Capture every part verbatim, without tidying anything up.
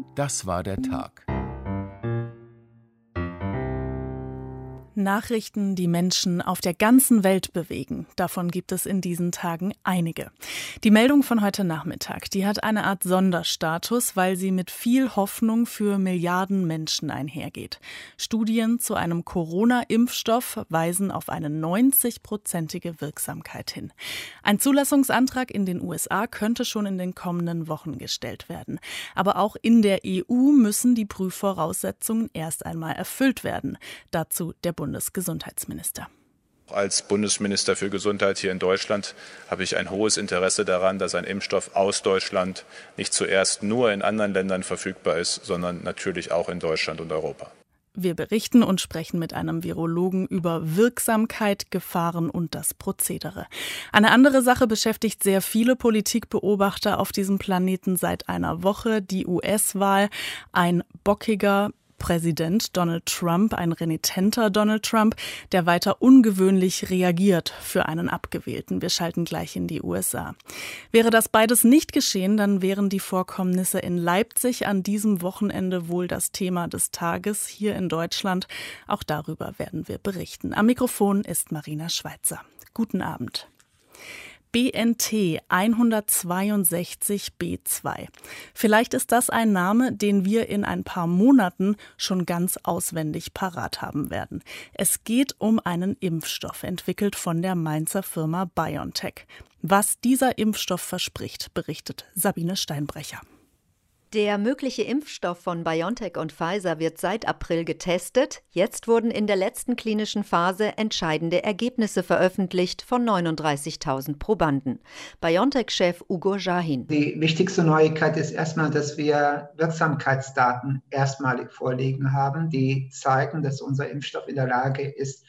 Das war der Tag. Nachrichten, die Menschen auf der ganzen Welt bewegen. Davon gibt es in diesen Tagen einige. Die Meldung von heute Nachmittag, die hat eine Art Sonderstatus, weil sie mit viel Hoffnung für Milliarden Menschen einhergeht. Studien zu einem Corona-Impfstoff weisen auf eine neunzig-prozentige Wirksamkeit hin. Ein Zulassungsantrag in den U S A könnte schon in den kommenden Wochen gestellt werden. Aber auch in der E U müssen die Prüfvoraussetzungen erst einmal erfüllt werden. Dazu der Bundesgesundheitsminister. Als Bundesminister für Gesundheit hier in Deutschland habe ich ein hohes Interesse daran, dass ein Impfstoff aus Deutschland nicht zuerst nur in anderen Ländern verfügbar ist, sondern natürlich auch in Deutschland und Europa. Wir berichten und sprechen mit einem Virologen über Wirksamkeit, Gefahren und das Prozedere. Eine andere Sache beschäftigt sehr viele Politikbeobachter auf diesem Planeten seit einer Woche, die U S-Wahl. Ein bockiger Präsident Donald Trump, ein renitenter Donald Trump, der weiter ungewöhnlich reagiert für einen Abgewählten. Wir schalten gleich in die U S A. Wäre das beides nicht geschehen, dann wären die Vorkommnisse in Leipzig an diesem Wochenende wohl das Thema des Tages hier in Deutschland. Auch darüber werden wir berichten. Am Mikrofon ist Marina Schweizer. Guten Abend. B N T hundertzweiundsechzig B zwei. Vielleicht ist das ein Name, den wir in ein paar Monaten schon ganz auswendig parat haben werden. Es geht um einen Impfstoff, entwickelt von der Mainzer Firma BioNTech. Was dieser Impfstoff verspricht, berichtet Sabine Steinbrecher. Der mögliche Impfstoff von BioNTech und Pfizer wird seit April getestet. Jetzt wurden in der letzten klinischen Phase entscheidende Ergebnisse veröffentlicht von neununddreißigtausend Probanden. BioNTech-Chef Ugur Sahin. Die wichtigste Neuigkeit ist erstmal, dass wir Wirksamkeitsdaten erstmalig vorliegen haben, die zeigen, dass unser Impfstoff in der Lage ist,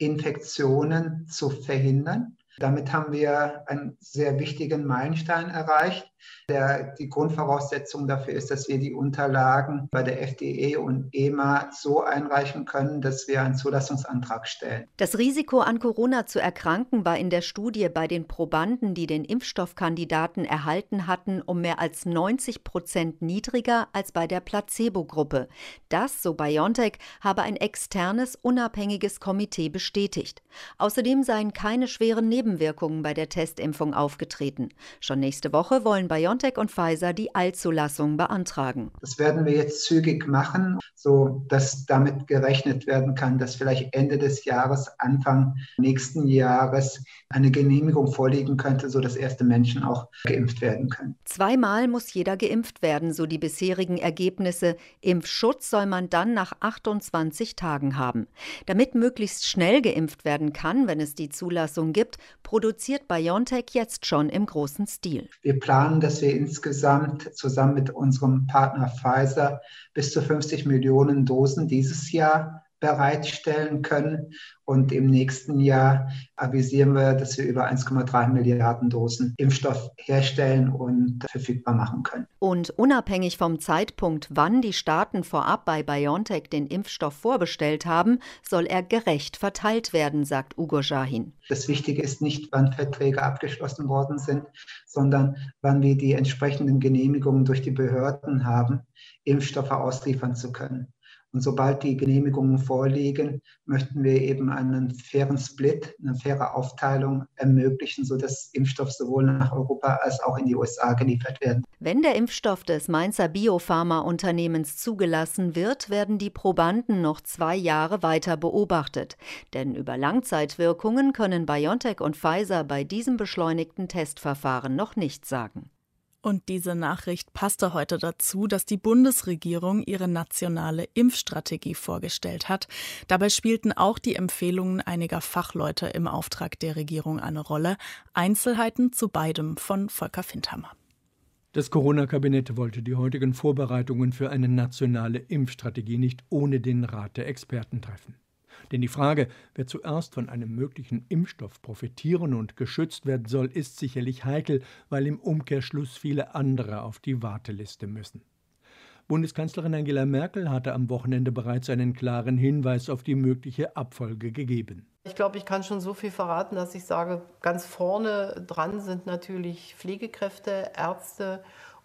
Infektionen zu verhindern. Damit haben wir einen sehr wichtigen Meilenstein erreicht. Der, die Grundvoraussetzung dafür ist, dass wir die Unterlagen bei der F D A und E M A so einreichen können, dass wir einen Zulassungsantrag stellen. Das Risiko, an Corona zu erkranken, war in der Studie bei den Probanden, die den Impfstoffkandidaten erhalten hatten, um mehr als neunzig Prozent niedriger als bei der Placebo-Gruppe. Das, so BioNTech, habe ein externes, unabhängiges Komitee bestätigt. Außerdem seien keine schweren Nebenwirkungen bei der Testimpfung aufgetreten. Schon nächste Woche wollen BioNTech und Pfizer die Eilzulassung beantragen. Das werden wir jetzt zügig machen, so dass damit gerechnet werden kann, dass vielleicht Ende des Jahres, Anfang nächsten Jahres eine Genehmigung vorliegen könnte, sodass erste Menschen auch geimpft werden können. Zweimal muss jeder geimpft werden, so die bisherigen Ergebnisse. Impfschutz soll man dann nach achtundzwanzig Tagen haben. Damit möglichst schnell geimpft werden kann, wenn es die Zulassung gibt, produziert BioNTech jetzt schon im großen Stil. Wir planen, dass wir insgesamt zusammen mit unserem Partner Pfizer bis zu fünfzig Millionen Dosen dieses Jahr bereitstellen können. Und im nächsten Jahr avisieren wir, dass wir über eins Komma drei Milliarden Dosen Impfstoff herstellen und verfügbar machen können. Und unabhängig vom Zeitpunkt, wann die Staaten vorab bei BioNTech den Impfstoff vorbestellt haben, soll er gerecht verteilt werden, sagt Ugur Sahin. Das Wichtige ist nicht, wann Verträge abgeschlossen worden sind, sondern wann wir die entsprechenden Genehmigungen durch die Behörden haben, Impfstoffe ausliefern zu können. Und sobald die Genehmigungen vorliegen, möchten wir eben einen fairen Split, eine faire Aufteilung ermöglichen, sodass Impfstoff sowohl nach Europa als auch in die U S A geliefert werden. Wenn der Impfstoff des Mainzer Biopharma-Unternehmens zugelassen wird, werden die Probanden noch zwei Jahre weiter beobachtet. Denn über Langzeitwirkungen können BioNTech und Pfizer bei diesem beschleunigten Testverfahren noch nichts sagen. Und diese Nachricht passte heute dazu, dass die Bundesregierung ihre nationale Impfstrategie vorgestellt hat. Dabei spielten auch die Empfehlungen einiger Fachleute im Auftrag der Regierung eine Rolle. Einzelheiten zu beidem von Volker Findhammer. Das Corona-Kabinett wollte die heutigen Vorbereitungen für eine nationale Impfstrategie nicht ohne den Rat der Experten treffen. Denn die Frage, wer zuerst von einem möglichen Impfstoff profitieren und geschützt werden soll, ist sicherlich heikel, weil im Umkehrschluss viele andere auf die Warteliste müssen. Bundeskanzlerin Angela Merkel hatte am Wochenende bereits einen klaren Hinweis auf die mögliche Abfolge gegeben. Ich glaube, ich kann schon so viel verraten, dass ich sage, ganz vorne dran sind natürlich Pflegekräfte, Ärzte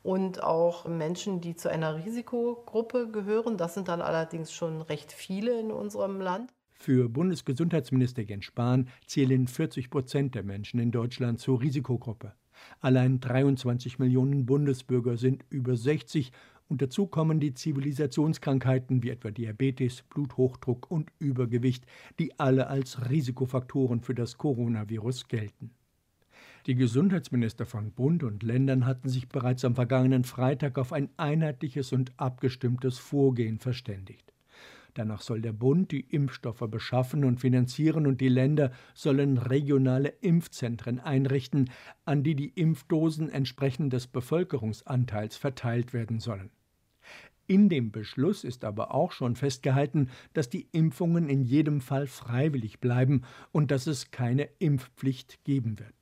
und auch Menschen, die zu einer Risikogruppe gehören. Das sind dann allerdings schon recht viele in unserem Land. Für Bundesgesundheitsminister Jens Spahn zählen vierzig Prozent der Menschen in Deutschland zur Risikogruppe. Allein dreiundzwanzig Millionen Bundesbürger sind über sechzig und dazu kommen die Zivilisationskrankheiten wie etwa Diabetes, Bluthochdruck und Übergewicht, die alle als Risikofaktoren für das Coronavirus gelten. Die Gesundheitsminister von Bund und Ländern hatten sich bereits am vergangenen Freitag auf ein einheitliches und abgestimmtes Vorgehen verständigt. Danach soll der Bund die Impfstoffe beschaffen und finanzieren und die Länder sollen regionale Impfzentren einrichten, an die die Impfdosen entsprechend des Bevölkerungsanteils verteilt werden sollen. In dem Beschluss ist aber auch schon festgehalten, dass die Impfungen in jedem Fall freiwillig bleiben und dass es keine Impfpflicht geben wird.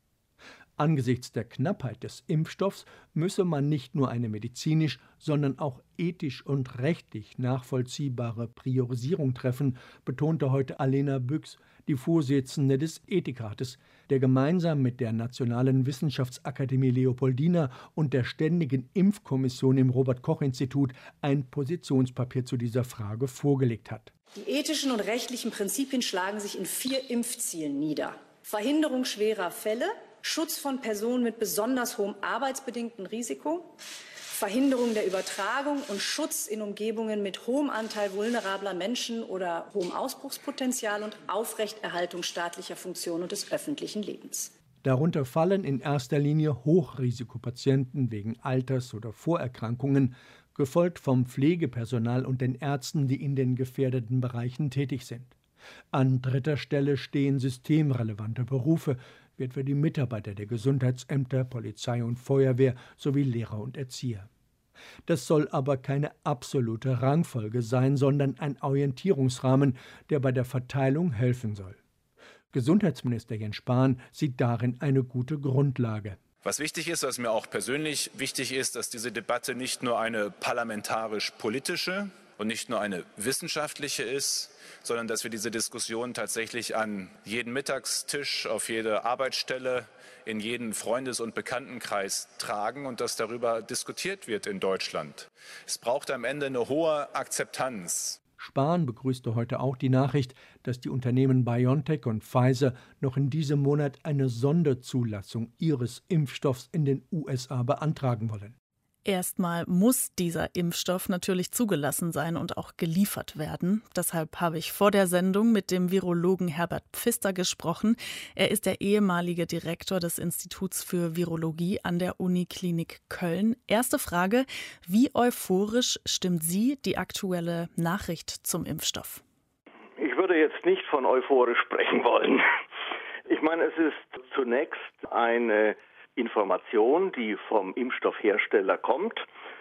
Angesichts der Knappheit des Impfstoffs müsse man nicht nur eine medizinisch, sondern auch ethisch und rechtlich nachvollziehbare Priorisierung treffen, betonte heute Alena Büchs, die Vorsitzende des Ethikrates, der gemeinsam mit der Nationalen Wissenschaftsakademie Leopoldina und der Ständigen Impfkommission im Robert-Koch-Institut ein Positionspapier zu dieser Frage vorgelegt hat. Die ethischen und rechtlichen Prinzipien schlagen sich in vier Impfzielen nieder: Verhinderung schwerer Fälle, Schutz von Personen mit besonders hohem arbeitsbedingten Risiko, Verhinderung der Übertragung und Schutz in Umgebungen mit hohem Anteil vulnerabler Menschen oder hohem Ausbruchspotenzial und Aufrechterhaltung staatlicher Funktionen und des öffentlichen Lebens. Darunter fallen in erster Linie Hochrisikopatienten wegen Alters oder Vorerkrankungen, gefolgt vom Pflegepersonal und den Ärzten, die in den gefährdeten Bereichen tätig sind. An dritter Stelle stehen systemrelevante Berufe, wie etwa die Mitarbeiter der Gesundheitsämter, Polizei und Feuerwehr sowie Lehrer und Erzieher. Das soll aber keine absolute Rangfolge sein, sondern ein Orientierungsrahmen, der bei der Verteilung helfen soll. Gesundheitsminister Jens Spahn sieht darin eine gute Grundlage. Was wichtig ist, was mir auch persönlich wichtig ist, dass diese Debatte nicht nur eine parlamentarisch-politische und nicht nur eine wissenschaftliche ist, sondern dass wir diese Diskussion tatsächlich an jeden Mittagstisch, auf jede Arbeitsstelle, in jeden Freundes- und Bekanntenkreis tragen und dass darüber diskutiert wird in Deutschland. Es braucht am Ende eine hohe Akzeptanz. Spahn begrüßte heute auch die Nachricht, dass die Unternehmen BioNTech und Pfizer noch in diesem Monat eine Sonderzulassung ihres Impfstoffs in den U S A beantragen wollen. Erstmal muss dieser Impfstoff natürlich zugelassen sein und auch geliefert werden. Deshalb habe ich vor der Sendung mit dem Virologen Herbert Pfister gesprochen. Er ist der ehemalige Direktor des Instituts für Virologie an der Uniklinik Köln. Erste Frage: Wie euphorisch stimmt Sie die aktuelle Nachricht zum Impfstoff? Ich würde jetzt nicht von euphorisch sprechen wollen. Ich meine, es ist zunächst eine Information, die vom Impfstoffhersteller kommt,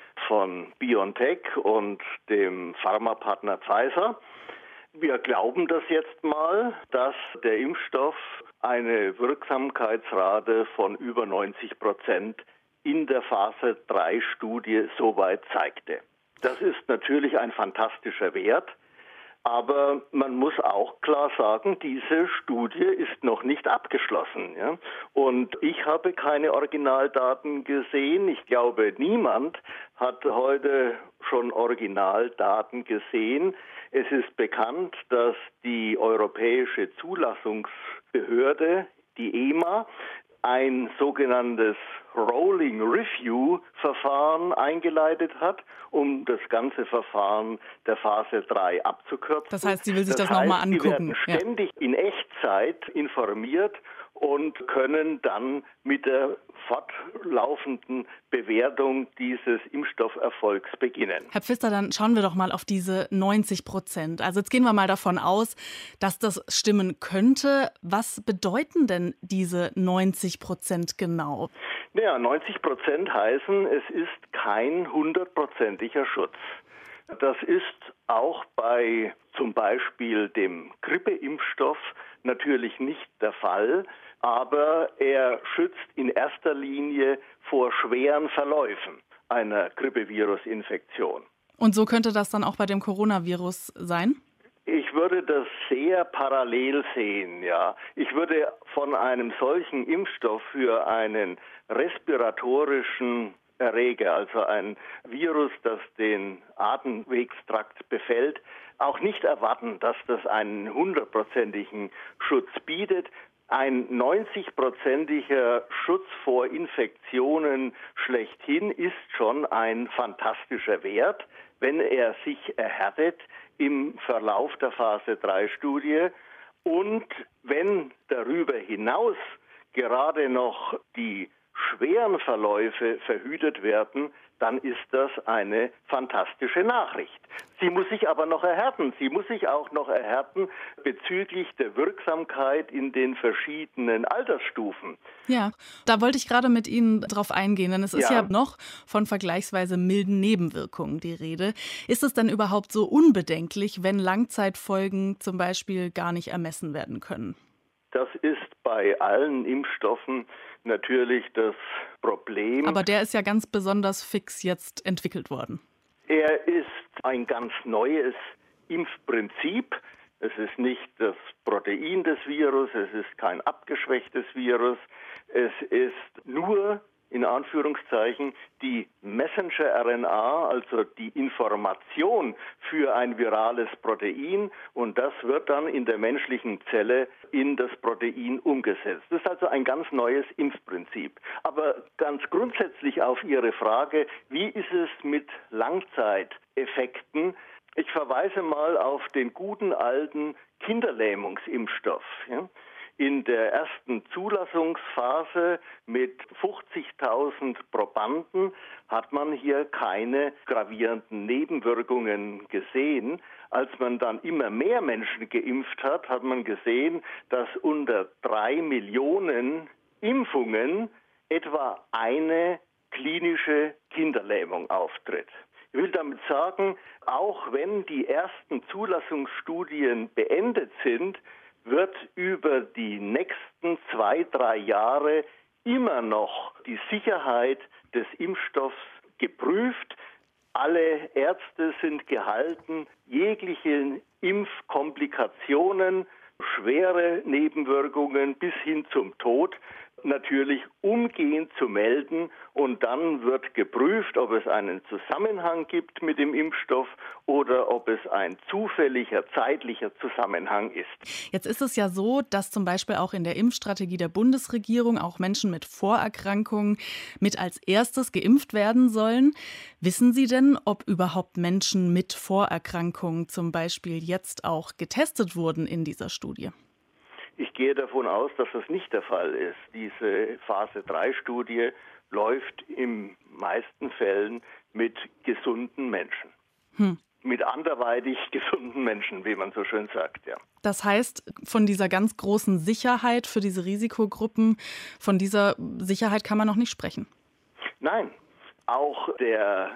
von BioNTech und dem Pharmapartner Pfizer. Wir glauben das jetzt mal, dass der Impfstoff eine Wirksamkeitsrate von über neunzig Prozent in der Phase drei Studie soweit zeigte. Das ist natürlich ein fantastischer Wert. Aber man muss auch klar sagen, diese Studie ist noch nicht abgeschlossen. Ja? Und ich habe keine Originaldaten gesehen. Ich glaube, niemand hat heute schon Originaldaten gesehen. Es ist bekannt, dass die Europäische Zulassungsbehörde, die E M A, ein sogenanntes Rolling Review Verfahren eingeleitet hat, um das ganze Verfahren der Phase drei abzukürzen. Das heißt, sie will sich das, das nochmal angucken. Sie werden ständig ja. in Echtzeit informiert und können dann mit der fortlaufenden Bewertung dieses Impfstofferfolgs beginnen. Herr Pfister, dann schauen wir doch mal auf diese neunzig Prozent. Also jetzt gehen wir mal davon aus, dass das stimmen könnte. Was bedeuten denn diese neunzig Prozent genau? Naja, neunzig Prozent heißen, es ist kein hundertprozentiger Schutz. Das ist auch bei zum Beispiel dem Grippeimpfstoff natürlich nicht der Fall, aber er schützt in erster Linie vor schweren Verläufen einer Grippevirusinfektion. Und so könnte das dann auch bei dem Coronavirus sein? Ich würde das sehr parallel sehen, ja. Ich würde von einem solchen Impfstoff für einen respiratorischen äh, Erreger, also ein Virus, das den Atemwegstrakt befällt, auch nicht erwarten, dass das einen hundertprozentigen Schutz bietet. Ein neunzigprozentiger Schutz vor Infektionen schlechthin ist schon ein fantastischer Wert, wenn er sich erhärtet im Verlauf der Phase drei Studie und wenn darüber hinaus gerade noch die schweren Verläufe verhütet werden, dann ist das eine fantastische Nachricht. Sie muss sich aber noch erhärten. Sie muss sich auch noch erhärten bezüglich der Wirksamkeit in den verschiedenen Altersstufen. Ja, da wollte ich gerade mit Ihnen drauf eingehen, denn es ist ja, Ja noch von vergleichsweise milden Nebenwirkungen die Rede. Ist es denn überhaupt so unbedenklich, wenn Langzeitfolgen zum Beispiel gar nicht ermessen werden können? Das ist bei allen Impfstoffen natürlich das Problem. Aber der ist ja ganz besonders fix jetzt entwickelt worden. Er ist ein ganz neues Impfprinzip. Es ist nicht das Protein des Virus, es ist kein abgeschwächtes Virus. Es ist nur, in Anführungszeichen, die Messenger-R N A, also die Information für ein virales Protein. Und das wird dann in der menschlichen Zelle in das Protein umgesetzt. Das ist also ein ganz neues Impfprinzip. Aber ganz grundsätzlich auf Ihre Frage, wie ist es mit Langzeiteffekten? Ich verweise mal auf den guten alten Kinderlähmungsimpfstoff. Ja? In der ersten Zulassungsphase mit fünfzigtausend Probanden hat man hier keine gravierenden Nebenwirkungen gesehen. Als man dann immer mehr Menschen geimpft hat, hat man gesehen, dass unter drei Millionen Impfungen etwa eine klinische Kinderlähmung auftritt. Ich will damit sagen, auch wenn die ersten Zulassungsstudien beendet sind, wird über die nächsten zwei, drei Jahre immer noch die Sicherheit des Impfstoffs geprüft. Alle Ärzte sind gehalten, jegliche Impfkomplikationen, schwere Nebenwirkungen bis hin zum Tod natürlich umgehend zu melden und dann wird geprüft, ob es einen Zusammenhang gibt mit dem Impfstoff oder ob es ein zufälliger zeitlicher Zusammenhang ist. Jetzt ist es ja so, dass zum Beispiel auch in der Impfstrategie der Bundesregierung auch Menschen mit Vorerkrankungen mit als erstes geimpft werden sollen. Wissen Sie denn, ob überhaupt Menschen mit Vorerkrankungen zum Beispiel jetzt auch getestet wurden in dieser Studie? Ich gehe davon aus, dass das nicht der Fall ist. Diese Phase drei Studie läuft in meisten Fällen mit gesunden Menschen. Hm. Mit anderweitig gesunden Menschen, wie man so schön sagt, ja. Das heißt, von dieser ganz großen Sicherheit für diese Risikogruppen, von dieser Sicherheit kann man noch nicht sprechen? Nein, auch der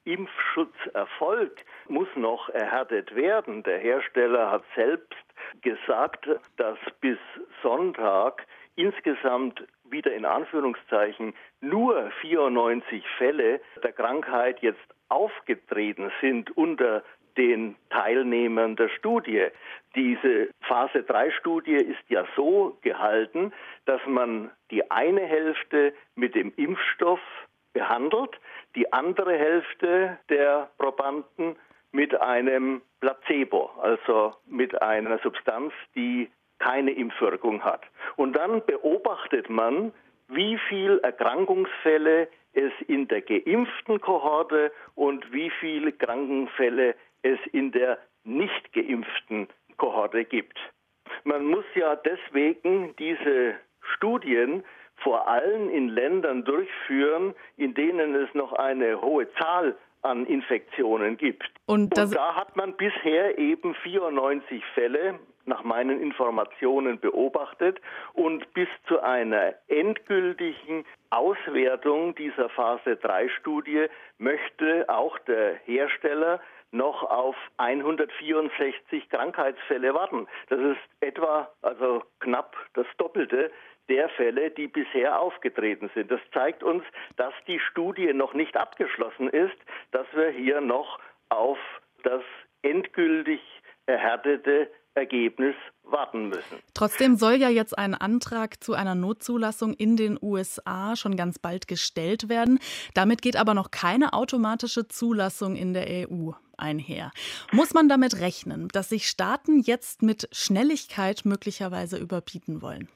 Impfschutzerfolg muss noch erhärtet werden. Der Hersteller hat selbst gesagt, dass bis Sonntag insgesamt wieder in Anführungszeichen nur vierundneunzig Fälle der Krankheit jetzt aufgetreten sind unter den Teilnehmern der Studie. Diese Phase drei Studie ist ja so gehalten, dass man die eine Hälfte mit dem Impfstoff behandelt, die andere Hälfte der Probanden mit einem Placebo, also mit einer Substanz, die keine Impfwirkung hat. Und dann beobachtet man, wie viele Erkrankungsfälle es in der geimpften Kohorte und wie viele Krankenfälle es in der nicht geimpften Kohorte gibt. Man muss ja deswegen diese Studien vor allem in Ländern durchführen, in denen es noch eine hohe Zahl an Infektionen gibt. Und, Und da hat man bisher eben vierundneunzig Fälle nach meinen Informationen beobachtet und bis zu einer endgültigen Auswertung dieser Phase drei Studie möchte auch der Hersteller noch auf hundertvierundsechzig Krankheitsfälle warten. Das ist etwa, also knapp das Doppelte der Fälle, die bisher aufgetreten sind. Das zeigt uns, dass die Studie noch nicht abgeschlossen ist, dass wir hier noch auf das endgültig erhärtete Ergebnis warten müssen. Trotzdem soll ja jetzt ein Antrag zu einer Notzulassung in den U S A schon ganz bald gestellt werden. Damit geht aber noch keine automatische Zulassung in der E U einher. Muss man damit rechnen, dass sich Staaten jetzt mit Schnelligkeit möglicherweise überbieten wollen?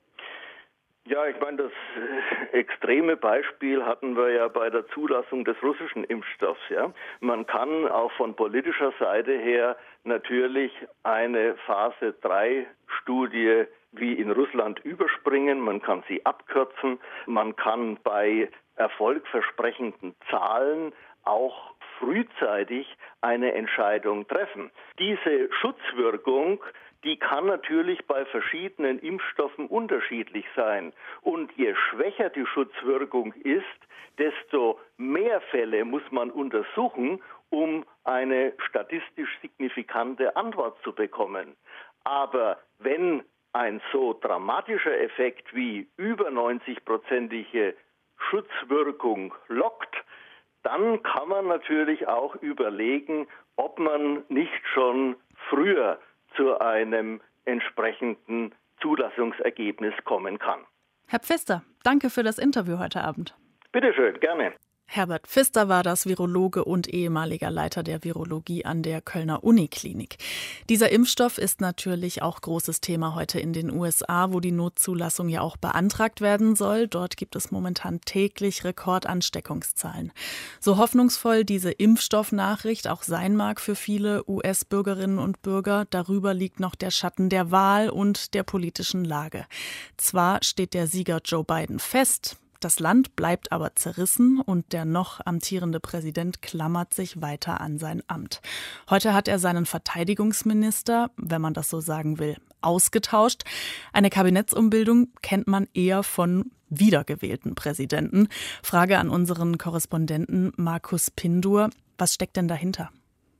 Ja, ich meine, das extreme Beispiel hatten wir ja bei der Zulassung des russischen Impfstoffs. Ja, man kann auch von politischer Seite her natürlich eine Phase drei Studie wie in Russland überspringen. Man kann sie abkürzen. Man kann bei erfolgversprechenden Zahlen auch frühzeitig eine Entscheidung treffen. Diese Schutzwirkung, die kann natürlich bei verschiedenen Impfstoffen unterschiedlich sein. Und je schwächer die Schutzwirkung ist, desto mehr Fälle muss man untersuchen, um eine statistisch signifikante Antwort zu bekommen. Aber wenn ein so dramatischer Effekt wie über neunzig-prozentige Schutzwirkung lockt, dann kann man natürlich auch überlegen, ob man nicht schon früher zu einem entsprechenden Zulassungsergebnis kommen kann. Herr Pfister, danke für das Interview heute Abend. Bitte schön, gerne. Herbert Pfister war das, Virologe und ehemaliger Leiter der Virologie an der Kölner Uniklinik. Dieser Impfstoff ist natürlich auch großes Thema heute in den U S A, wo die Notzulassung ja auch beantragt werden soll. Dort gibt es momentan täglich Rekordansteckungszahlen. So hoffnungsvoll diese Impfstoffnachricht auch sein mag für viele U S-Bürgerinnen und Bürger, darüber liegt noch der Schatten der Wahl und der politischen Lage. Zwar steht der Sieger Joe Biden fest, das Land bleibt aber zerrissen und der noch amtierende Präsident klammert sich weiter an sein Amt. Heute hat er seinen Verteidigungsminister, wenn man das so sagen will, ausgetauscht. Eine Kabinettsumbildung kennt man eher von wiedergewählten Präsidenten. Frage an unseren Korrespondenten Markus Pindur. Was steckt denn dahinter?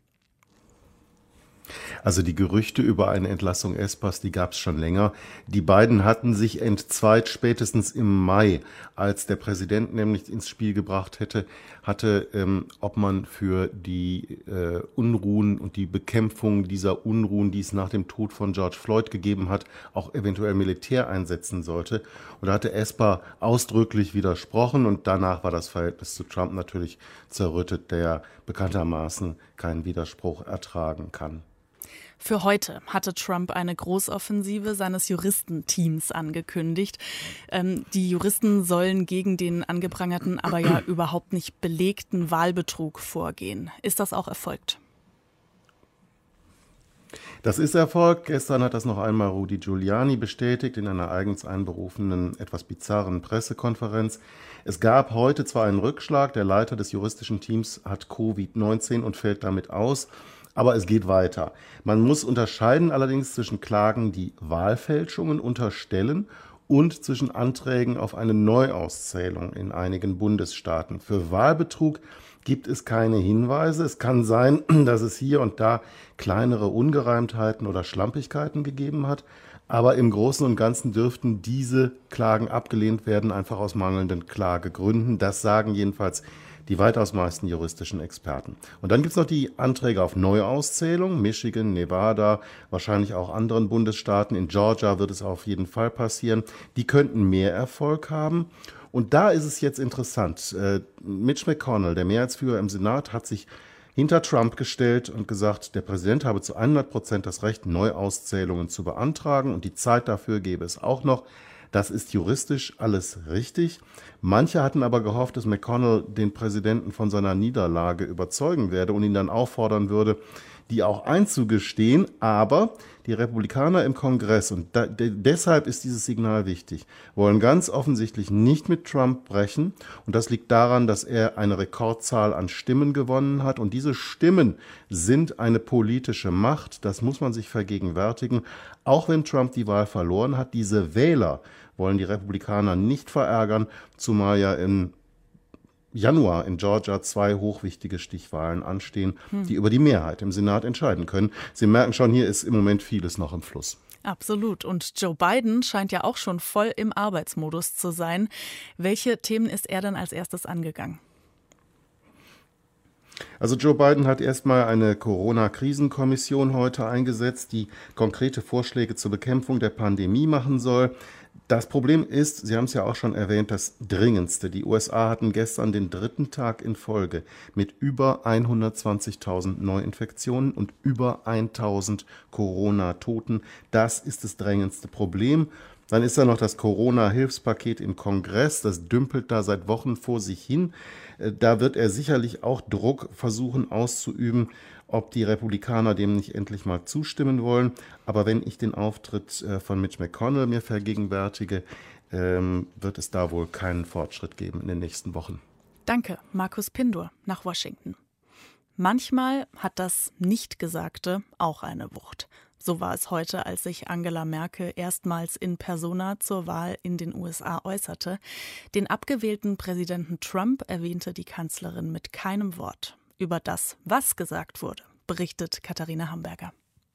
Also die Gerüchte über eine Entlassung Espers, die gab es schon länger. Die beiden hatten sich entzweit spätestens im Mai, als der Präsident nämlich ins Spiel gebracht hätte, hatte, ähm, ob man für die äh, Unruhen und die Bekämpfung dieser Unruhen, die es nach dem Tod von George Floyd gegeben hat, auch eventuell Militär einsetzen sollte. Und da hatte Esper ausdrücklich widersprochen und danach war das Verhältnis zu Trump natürlich zerrüttet, der bekanntermaßen keinen Widerspruch ertragen kann. Für heute hatte Trump eine Großoffensive seines Juristenteams angekündigt. Ähm, die Juristen sollen gegen den angeprangerten, aber ja überhaupt nicht belegten Wahlbetrug vorgehen. Ist das auch erfolgt? Das ist erfolgt. Gestern hat das noch einmal Rudy Giuliani bestätigt in einer eigens einberufenen, etwas bizarren Pressekonferenz. Es gab heute zwar einen Rückschlag, der Leiter des juristischen Teams hat Covid neunzehn und fällt damit aus. Aber es geht weiter. Man muss unterscheiden allerdings zwischen Klagen, die Wahlfälschungen unterstellen, und zwischen Anträgen auf eine Neuauszählung in einigen Bundesstaaten. Für Wahlbetrug gibt es keine Hinweise. Es kann sein, dass es hier und da kleinere Ungereimtheiten oder Schlampigkeiten gegeben hat. Aber im Großen und Ganzen dürften diese Klagen abgelehnt werden, einfach aus mangelnden Klagegründen. Das sagen jedenfalls die weitaus meisten juristischen Experten. Und dann gibt es noch die Anträge auf Neuauszählung. Michigan, Nevada, wahrscheinlich auch anderen Bundesstaaten. In Georgia wird es auf jeden Fall passieren. Die könnten mehr Erfolg haben. Und da ist es jetzt interessant. Äh, Mitch McConnell, der Mehrheitsführer im Senat, hat sich hinter Trump gestellt und gesagt, der Präsident habe zu hundert Prozent das Recht, Neuauszählungen zu beantragen. Und die Zeit dafür gäbe es auch noch. Das ist juristisch alles richtig. Manche hatten aber gehofft, dass McConnell den Präsidenten von seiner Niederlage überzeugen werde und ihn dann auffordern würde, die auch einzugestehen. Aber die Republikaner im Kongress, und da, de, deshalb ist dieses Signal wichtig, wollen ganz offensichtlich nicht mit Trump brechen. Und das liegt daran, dass er eine Rekordzahl an Stimmen gewonnen hat. Und diese Stimmen sind eine politische Macht. Das muss man sich vergegenwärtigen. Auch wenn Trump die Wahl verloren hat, diese Wähler wollen die Republikaner nicht verärgern, zumal ja im Januar in Georgia zwei hochwichtige Stichwahlen anstehen, hm. die über die Mehrheit im Senat entscheiden können. Sie merken schon, hier ist im Moment vieles noch im Fluss. Absolut. Und Joe Biden scheint ja auch schon voll im Arbeitsmodus zu sein. Welche Themen ist er dann als erstes angegangen? Also Joe Biden hat erstmal eine Corona-Krisenkommission heute eingesetzt, die konkrete Vorschläge zur Bekämpfung der Pandemie machen soll. Das Problem ist, Sie haben es ja auch schon erwähnt, das Dringendste. Die U S A hatten gestern den dritten Tag in Folge mit über hundertzwanzigtausend Neuinfektionen und über tausend Corona-Toten. Das ist das drängendste Problem. Dann ist da noch das Corona-Hilfspaket im Kongress. Das dümpelt da seit Wochen vor sich hin. Da wird er sicherlich auch Druck versuchen auszuüben, ob die Republikaner dem nicht endlich mal zustimmen wollen. Aber wenn ich den Auftritt von Mitch McConnell mir vergegenwärtige, wird es da wohl keinen Fortschritt geben in den nächsten Wochen. Danke, Markus Pindor nach Washington. Manchmal hat das Nichtgesagte auch eine Wucht. So war es heute, als sich Angela Merkel erstmals in persona zur Wahl in den U S A äußerte. Den abgewählten Präsidenten Trump erwähnte die Kanzlerin mit keinem Wort. Über das, was gesagt wurde, berichtet Katharina Hamburger.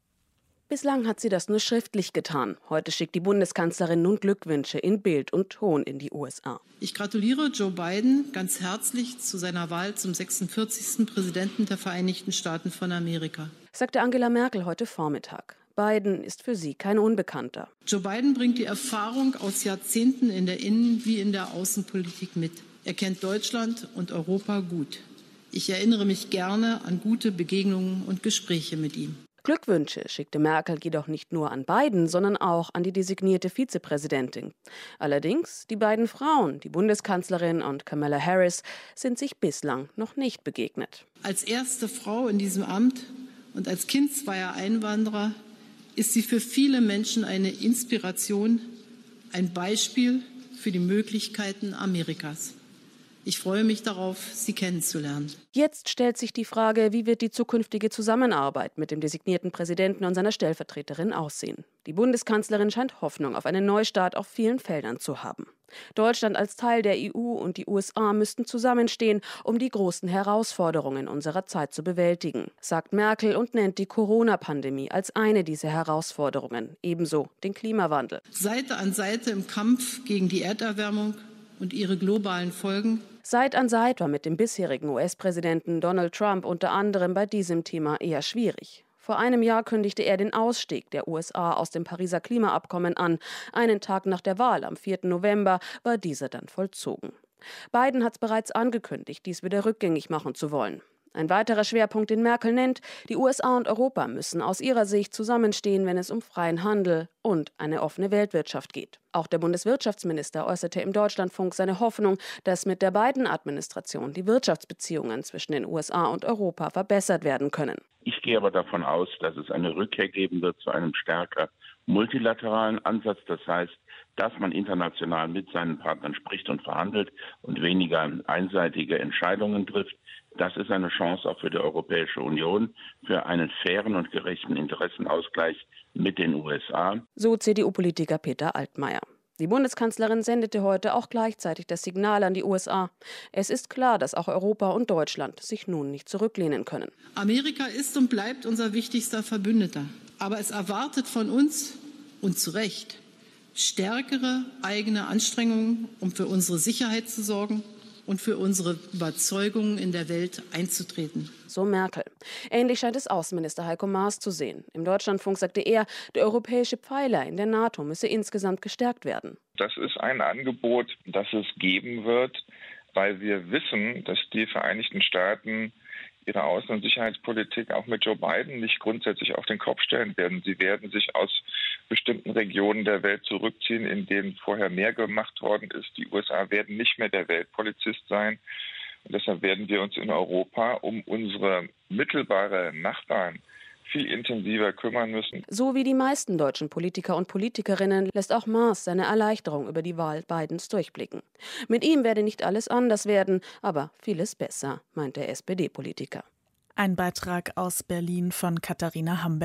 Bislang hat sie das nur schriftlich getan. Heute schickt die Bundeskanzlerin nun Glückwünsche in Bild und Ton in die U S A. Ich gratuliere Joe Biden ganz herzlich zu seiner Wahl zum sechsundvierzigsten Präsidenten der Vereinigten Staaten von Amerika, sagte Angela Merkel heute Vormittag. Biden ist für sie kein Unbekannter. Joe Biden bringt die Erfahrung aus Jahrzehnten in der Innen- wie in der Außenpolitik mit. Er kennt Deutschland und Europa gut. Ich erinnere mich gerne an gute Begegnungen und Gespräche mit ihm. Glückwünsche schickte Merkel jedoch nicht nur an Biden, sondern auch an die designierte Vizepräsidentin. Allerdings, die beiden Frauen, die Bundeskanzlerin und Kamala Harris, sind sich bislang noch nicht begegnet. Als erste Frau in diesem Amt und als Kind zweier Einwanderer ist sie für viele Menschen eine Inspiration, ein Beispiel für die Möglichkeiten Amerikas. Ich freue mich darauf, Sie kennenzulernen. Jetzt stellt sich die Frage, wie wird die zukünftige Zusammenarbeit mit dem designierten Präsidenten und seiner Stellvertreterin aussehen. Die Bundeskanzlerin scheint Hoffnung auf einen Neustart auf vielen Feldern zu haben. Deutschland als Teil der E U und die U S A müssten zusammenstehen, um die großen Herausforderungen unserer Zeit zu bewältigen, sagt Merkel und nennt die Corona-Pandemie als eine dieser Herausforderungen, ebenso den Klimawandel. Seite an Seite im Kampf gegen die Erderwärmung und ihre globalen Folgen. Seit an Seit war mit dem bisherigen U S-Präsidenten Donald Trump unter anderem bei diesem Thema eher schwierig. Vor einem Jahr kündigte er den Ausstieg der U S A aus dem Pariser Klimaabkommen an. Einen Tag nach der Wahl, am vierten November, war dieser dann vollzogen. Biden hat es bereits angekündigt, dies wieder rückgängig machen zu wollen. Ein weiterer Schwerpunkt, den Merkel nennt, die U S A und Europa müssen aus ihrer Sicht zusammenstehen, wenn es um freien Handel und eine offene Weltwirtschaft geht. Auch der Bundeswirtschaftsminister äußerte im Deutschlandfunk seine Hoffnung, dass mit der Biden-Administration die Wirtschaftsbeziehungen zwischen den U S A und Europa verbessert werden können. Ich gehe aber davon aus, dass es eine Rückkehr geben wird zu einem stärker multilateralen Ansatz. Das heißt, dass man international mit seinen Partnern spricht und verhandelt und weniger einseitige Entscheidungen trifft. Das ist eine Chance auch für die Europäische Union, für einen fairen und gerechten Interessenausgleich mit den U S A. So C D U-Politiker Peter Altmaier. Die Bundeskanzlerin sendete heute auch gleichzeitig das Signal an die U S A. Es ist klar, dass auch Europa und Deutschland sich nun nicht zurücklehnen können. Amerika ist und bleibt unser wichtigster Verbündeter. Aber es erwartet von uns, und zu Recht, stärkere eigene Anstrengungen, um für unsere Sicherheit zu sorgen und für unsere Überzeugungen in der Welt einzutreten. So Merkel. Ähnlich scheint es Außenminister Heiko Maas zu sehen. Im Deutschlandfunk sagte er, der europäische Pfeiler in der NATO müsse insgesamt gestärkt werden. Das ist ein Angebot, das es geben wird, weil wir wissen, dass die Vereinigten Staaten ihre Außen- und Sicherheitspolitik auch mit Joe Biden nicht grundsätzlich auf den Kopf stellen werden. Sie werden sich aus bestimmten Regionen der Welt zurückziehen, in denen vorher mehr gemacht worden ist. Die U S A werden nicht mehr der Weltpolizist sein. Und deshalb werden wir uns in Europa um unsere mittelbare Nachbarn viel intensiver kümmern müssen. So wie die meisten deutschen Politiker und Politikerinnen lässt auch Maas seine Erleichterung über die Wahl Bidens durchblicken. Mit ihm werde nicht alles anders werden, aber vieles besser, meint der S P D-Politiker. Ein Beitrag aus Berlin von Katharina Hamburger.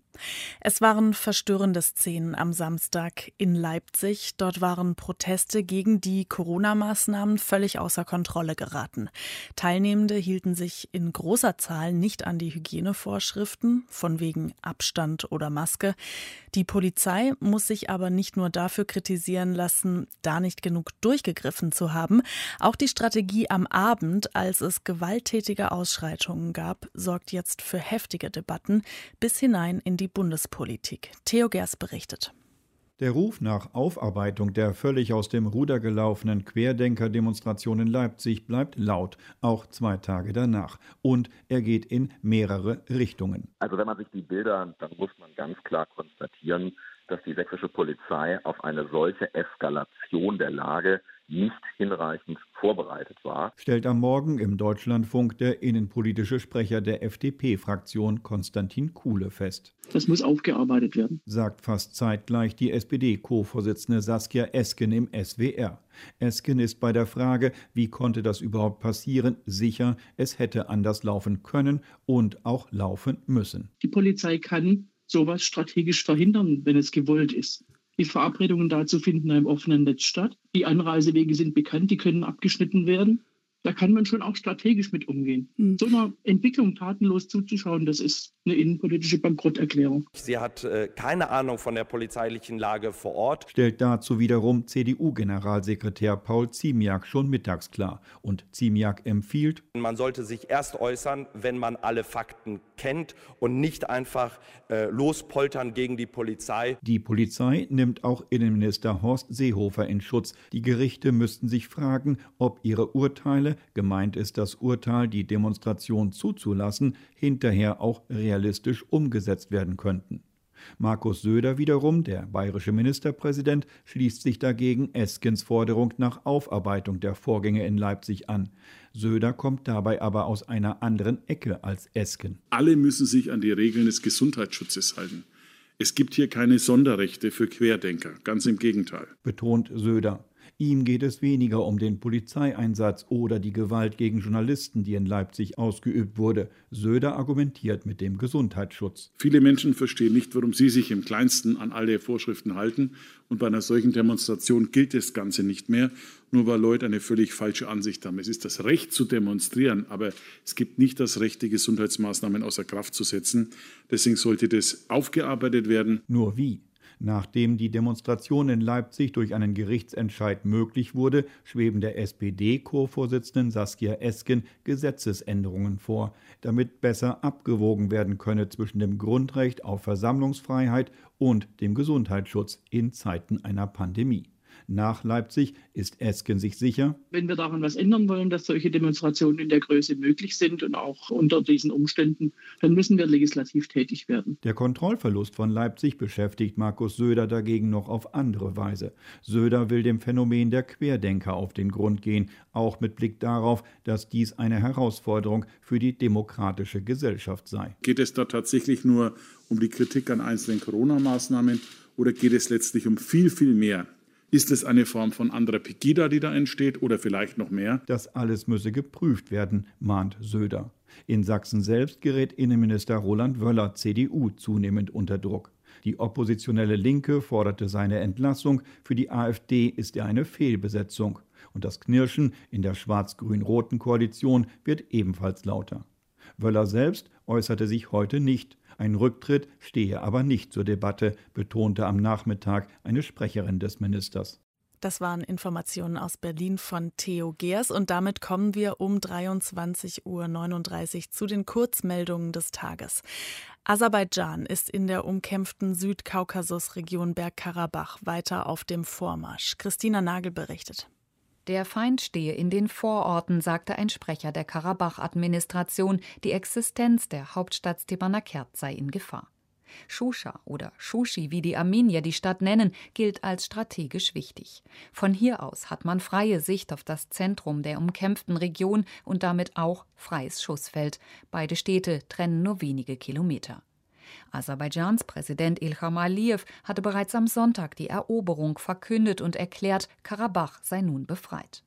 Es waren verstörende Szenen am Samstag in Leipzig. Dort waren Proteste gegen die Corona-Maßnahmen völlig außer Kontrolle geraten. Teilnehmende hielten sich in großer Zahl nicht an die Hygienevorschriften, von wegen Abstand oder Maske. Die Polizei muss sich aber nicht nur dafür kritisieren lassen, da nicht genug durchgegriffen zu haben. Auch die Strategie am Abend, als es gewalttätige Ausschreitungen gab, sorgt jetzt für heftige Debatten bis hinein in die Bundespolitik. Theo Gers berichtet. Der Ruf nach Aufarbeitung der völlig aus dem Ruder gelaufenen Querdenker-Demonstration in Leipzig bleibt laut, auch zwei Tage danach. Und er geht in mehrere Richtungen. Also wenn man sich die Bilder, dann muss man ganz klar konstatieren, dass die sächsische Polizei auf eine solche Eskalation der Lage nicht hinreichend vorbereitet war. Stellt am Morgen im Deutschlandfunk der innenpolitische Sprecher der F D P-Fraktion Konstantin Kuhle fest. Das muss aufgearbeitet werden, sagt fast zeitgleich die S P D-Co-Vorsitzende Saskia Esken im S W R. Esken ist bei der Frage, wie konnte das überhaupt passieren, sicher, es hätte anders laufen können und auch laufen müssen. Die Polizei kann sowas strategisch verhindern, wenn es gewollt ist. Die Verabredungen dazu finden im offenen Netz statt. Die Anreisewege sind bekannt, die können abgeschnitten werden. Da kann man schon auch strategisch mit umgehen. Mhm. So einer Entwicklung tatenlos zuzuschauen, das ist eine innenpolitische Bankrotterklärung. Sie hat äh, keine Ahnung von der polizeilichen Lage vor Ort. Stellt dazu wiederum C D U-Generalsekretär Paul Ziemiak schon mittags klar. Und Ziemiak empfiehlt: Man sollte sich erst äußern, wenn man alle Fakten kennt und nicht einfach äh, lospoltern gegen die Polizei. Die Polizei nimmt auch Innenminister Horst Seehofer in Schutz. Die Gerichte müssten sich fragen, ob ihre Urteile, gemeint ist das Urteil, die Demonstration zuzulassen, hinterher auch realistisch umgesetzt werden könnten. Markus Söder wiederum, der bayerische Ministerpräsident, schließt sich dagegen Eskens Forderung nach Aufarbeitung der Vorgänge in Leipzig an. Söder kommt dabei aber aus einer anderen Ecke als Esken. Alle müssen sich an die Regeln des Gesundheitsschutzes halten. Es gibt hier keine Sonderrechte für Querdenker, ganz im Gegenteil, betont Söder. Ihm geht es weniger um den Polizeieinsatz oder die Gewalt gegen Journalisten, die in Leipzig ausgeübt wurde. Söder argumentiert mit dem Gesundheitsschutz. Viele Menschen verstehen nicht, warum sie sich im Kleinsten an alle Vorschriften halten. Und bei einer solchen Demonstration gilt das Ganze nicht mehr, nur weil Leute eine völlig falsche Ansicht haben. Es ist das Recht zu demonstrieren, aber es gibt nicht das Recht, die Gesundheitsmaßnahmen außer Kraft zu setzen. Deswegen sollte das aufgearbeitet werden. Nur wie? Nachdem die Demonstration in Leipzig durch einen Gerichtsentscheid möglich wurde, schweben der S P D-Co-Vorsitzenden Saskia Esken Gesetzesänderungen vor, damit besser abgewogen werden könne zwischen dem Grundrecht auf Versammlungsfreiheit und dem Gesundheitsschutz in Zeiten einer Pandemie. Nach Leipzig ist Esken sich sicher: Wenn wir daran was ändern wollen, dass solche Demonstrationen in der Größe möglich sind und auch unter diesen Umständen, dann müssen wir legislativ tätig werden. Der Kontrollverlust von Leipzig beschäftigt Markus Söder dagegen noch auf andere Weise. Söder will dem Phänomen der Querdenker auf den Grund gehen, auch mit Blick darauf, dass dies eine Herausforderung für die demokratische Gesellschaft sei. Geht es da tatsächlich nur um die Kritik an einzelnen Corona-Maßnahmen oder geht es letztlich um viel, viel mehr? Ist es eine Form von anderer Pegida, die da entsteht, oder vielleicht noch mehr? Das alles müsse geprüft werden, mahnt Söder. In Sachsen selbst gerät Innenminister Roland Wöller, C D U, zunehmend unter Druck. Die oppositionelle Linke forderte seine Entlassung, für die AfD ist er eine Fehlbesetzung. Und das Knirschen in der schwarz-grün-roten Koalition wird ebenfalls lauter. Wöller selbst äußerte sich heute nicht. Ein Rücktritt stehe aber nicht zur Debatte, betonte am Nachmittag eine Sprecherin des Ministers. Das waren Informationen aus Berlin von Theo Gers und damit kommen wir um dreiundzwanzig Uhr neununddreißig zu den Kurzmeldungen des Tages. Aserbaidschan ist in der umkämpften Südkaukasusregion Bergkarabach weiter auf dem Vormarsch. Christina Nagel berichtet. Der Feind stehe in den Vororten, sagte ein Sprecher der Karabach-Administration. Die Existenz der Hauptstadt Stepanakert sei in Gefahr. Shusha oder Shushi, wie die Armenier die Stadt nennen, gilt als strategisch wichtig. Von hier aus hat man freie Sicht auf das Zentrum der umkämpften Region und damit auch freies Schussfeld. Beide Städte trennen nur wenige Kilometer. Aserbaidschans Präsident Ilham Aliyev hatte bereits am Sonntag die Eroberung verkündet und erklärt, Karabach sei nun befreit.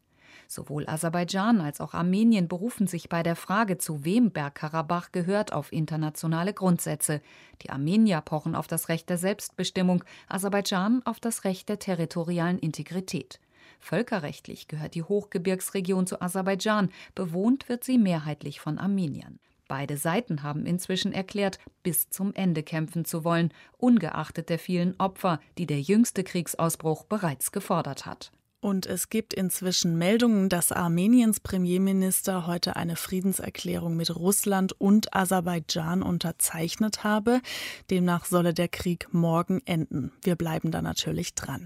Sowohl Aserbaidschan als auch Armenien berufen sich bei der Frage, zu wem Bergkarabach gehört, auf internationale Grundsätze. Die Armenier pochen auf das Recht der Selbstbestimmung, Aserbaidschan auf das Recht der territorialen Integrität. Völkerrechtlich gehört die Hochgebirgsregion zu Aserbaidschan, bewohnt wird sie mehrheitlich von Armeniern. Beide Seiten haben inzwischen erklärt, bis zum Ende kämpfen zu wollen, ungeachtet der vielen Opfer, die der jüngste Kriegsausbruch bereits gefordert hat. Und es gibt inzwischen Meldungen, dass Armeniens Premierminister heute eine Friedenserklärung mit Russland und Aserbaidschan unterzeichnet habe. Demnach solle der Krieg morgen enden. Wir bleiben da natürlich dran.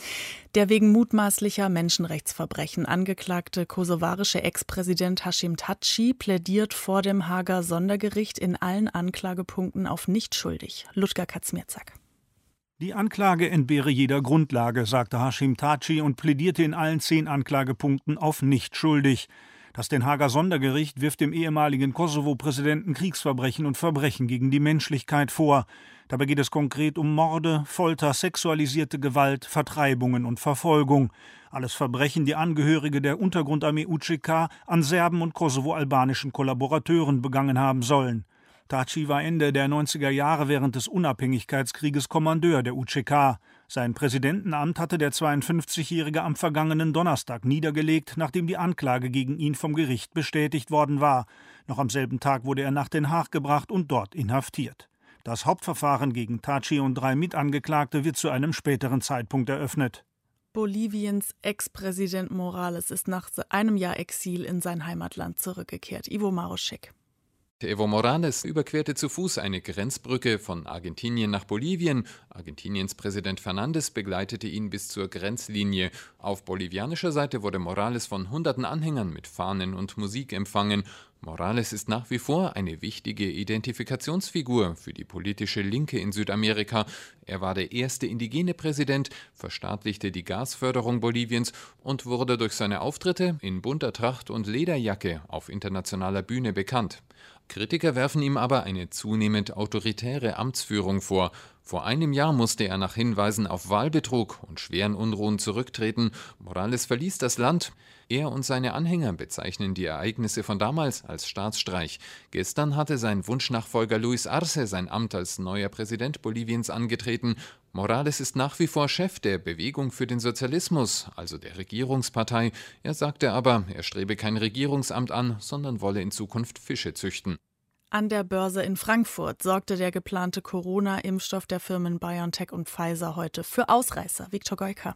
Der wegen mutmaßlicher Menschenrechtsverbrechen angeklagte kosovarische Ex-Präsident Haşim Taci plädiert vor dem Haager Sondergericht in allen Anklagepunkten auf nicht schuldig. Ludger Kazmierzak. Die Anklage entbehre jeder Grundlage, sagte Haşim Taci und plädierte in allen zehn Anklagepunkten auf nicht schuldig. Das Den Haager Sondergericht wirft dem ehemaligen Kosovo-Präsidenten Kriegsverbrechen und Verbrechen gegen die Menschlichkeit vor. Dabei geht es konkret um Morde, Folter, sexualisierte Gewalt, Vertreibungen und Verfolgung. Alles Verbrechen, die Angehörige der Untergrundarmee U C K an Serben und kosovo-albanischen Kollaborateuren begangen haben sollen. Taci war Ende der neunziger Jahre während des Unabhängigkeitskrieges Kommandeur der U C K. Sein Präsidentenamt hatte der zweiundfünfzigjährige am vergangenen Donnerstag niedergelegt, nachdem die Anklage gegen ihn vom Gericht bestätigt worden war. Noch am selben Tag wurde er nach Den Haag gebracht und dort inhaftiert. Das Hauptverfahren gegen Taci und drei Mitangeklagte wird zu einem späteren Zeitpunkt eröffnet. Boliviens Ex-Präsident Morales ist nach einem Jahr Exil in sein Heimatland zurückgekehrt. Ivo Maroschek. Evo Morales überquerte zu Fuß eine Grenzbrücke von Argentinien nach Bolivien. Argentiniens Präsident Fernández begleitete ihn bis zur Grenzlinie. Auf bolivianischer Seite wurde Morales von hunderten Anhängern mit Fahnen und Musik empfangen. Morales ist nach wie vor eine wichtige Identifikationsfigur für die politische Linke in Südamerika. Er war der erste indigene Präsident, verstaatlichte die Gasförderung Boliviens und wurde durch seine Auftritte in bunter Tracht und Lederjacke auf internationaler Bühne bekannt. Kritiker werfen ihm aber eine zunehmend autoritäre Amtsführung vor. Vor einem Jahr musste er nach Hinweisen auf Wahlbetrug und schweren Unruhen zurücktreten. Morales verließ das Land. Er und seine Anhänger bezeichnen die Ereignisse von damals als Staatsstreich. Gestern hatte sein Wunschnachfolger Luis Arce sein Amt als neuer Präsident Boliviens angetreten. Morales ist nach wie vor Chef der Bewegung für den Sozialismus, also der Regierungspartei. Er sagte aber, er strebe kein Regierungsamt an, sondern wolle in Zukunft Fische züchten. An der Börse in Frankfurt sorgte der geplante Corona-Impfstoff der Firmen BioNTech und Pfizer heute für Ausreißer. Viktor Goika.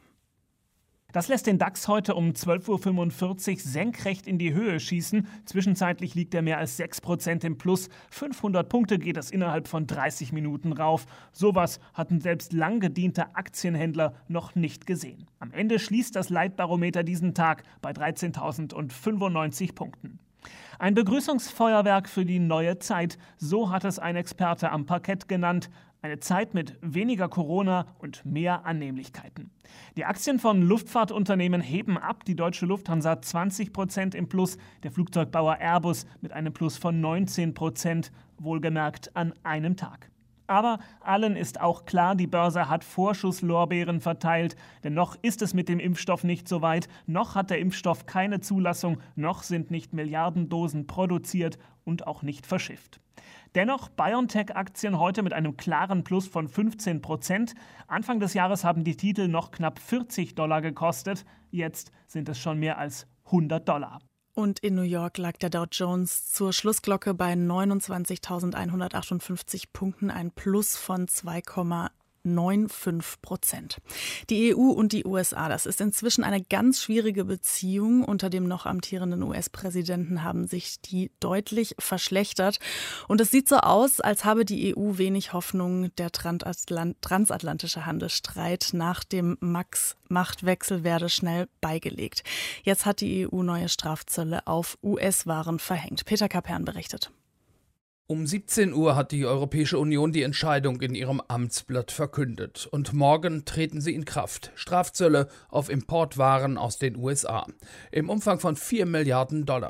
Das lässt den DAX heute um zwölf Uhr fünfundvierzig senkrecht in die Höhe schießen. Zwischenzeitlich liegt er mehr als sechs Prozent im Plus. fünfhundert Punkte geht es innerhalb von dreißig Minuten rauf. Sowas hatten selbst lang gediente Aktienhändler noch nicht gesehen. Am Ende schließt das Leitbarometer diesen Tag bei dreizehntausendfünfundneunzig Punkten. Ein Begrüßungsfeuerwerk für die neue Zeit, so hat es ein Experte am Parkett genannt. Eine Zeit mit weniger Corona und mehr Annehmlichkeiten. Die Aktien von Luftfahrtunternehmen heben ab. Die Deutsche Lufthansa zwanzig Prozent im Plus, der Flugzeugbauer Airbus mit einem Plus von neunzehn Prozent, wohlgemerkt an einem Tag. Aber allen ist auch klar, die Börse hat Vorschusslorbeeren verteilt, denn noch ist es mit dem Impfstoff nicht so weit, noch hat der Impfstoff keine Zulassung, noch sind nicht Milliarden Dosen produziert und auch nicht verschifft. Dennoch BioNTech-Aktien heute mit einem klaren Plus von fünfzehn Prozent. Anfang des Jahres haben die Titel noch knapp vierzig Dollar gekostet, jetzt sind es schon mehr als hundert Dollar. Und in New York lag der Dow Jones zur Schlussglocke bei neunundzwanzigtausendeinhundertachtundfünfzig Punkten, ein Plus von zwei Komma fünfundneunzig Prozent. Die E U und die U S A, das ist inzwischen eine ganz schwierige Beziehung. Unter dem noch amtierenden U S-Präsidenten haben sich die deutlich verschlechtert. Und es sieht so aus, als habe die E U wenig Hoffnung, der transatlantische Handelsstreit nach dem Machtwechsel werde schnell beigelegt. Jetzt hat die E U neue Strafzölle auf U S-Waren verhängt. Peter Kapern berichtet. Um siebzehn Uhr hat die Europäische Union die Entscheidung in ihrem Amtsblatt verkündet. Und morgen treten sie in Kraft. Strafzölle auf Importwaren aus den U S A. Im Umfang von vier Milliarden Dollar.